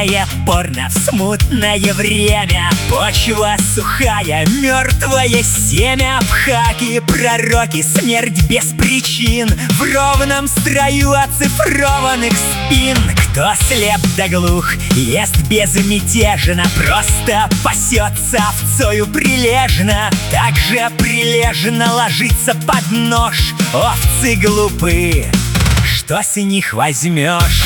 Жесткое порно в смутное время. Почва сухая, мертвое семя. Абхаки, пророки, смерть без причин. В ровном строю оцифрованных спин. Кто слеп да глух, ест безмятежно. Просто пасется овцою прилежно. Так же прилежно ложится под нож. Овцы глупы, что с них возьмешь?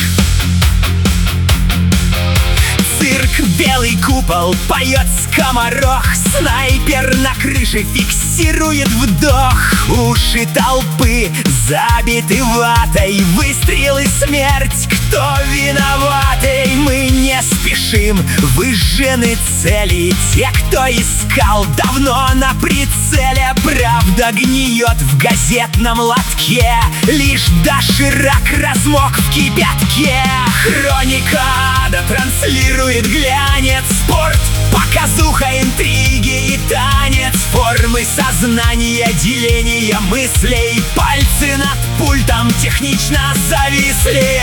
Цирк, белый купол, поет скоморох. Снайпер на крыше фиксирует вдох. Уши толпы забиты ватой. Выстрелы, смерть, кто виноватый? Мы не спешим, выжжены цели. Те, кто искал, давно на прицеле. Правда гниет в газетном лотке. Лишь доширак размок в кипятке. Хроника ада транслирует глянец. Спорт, показуха, интриги и танец. Формы сознания, деления мыслей. Пальцы над пультом технично зависли.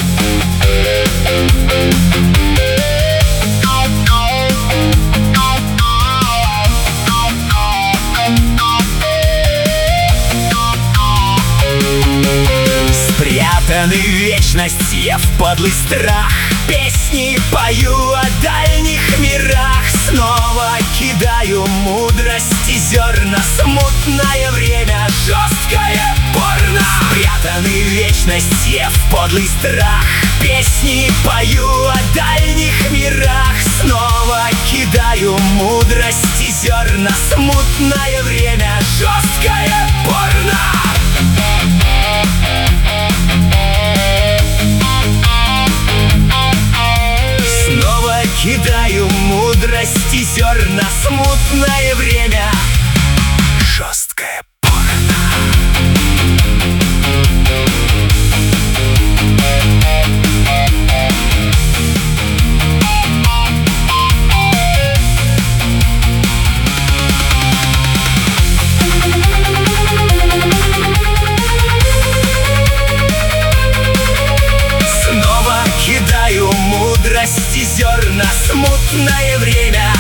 Спрятаны в вечности, я в подлый страх. Песни пою о дальних мирах. Снова кидаю мудрости зерна. Смутное время, жесткое порно. Спрятаны в вечности, я в подлый страх. Песни пою о дальних мирах. Снова кидаю мудрости зерна. Смутное время, жесткое порно. Кидаю мудрости зерна. Смутное время, жесткое порно. Снова кидаю мудрости зерна. Смутное время,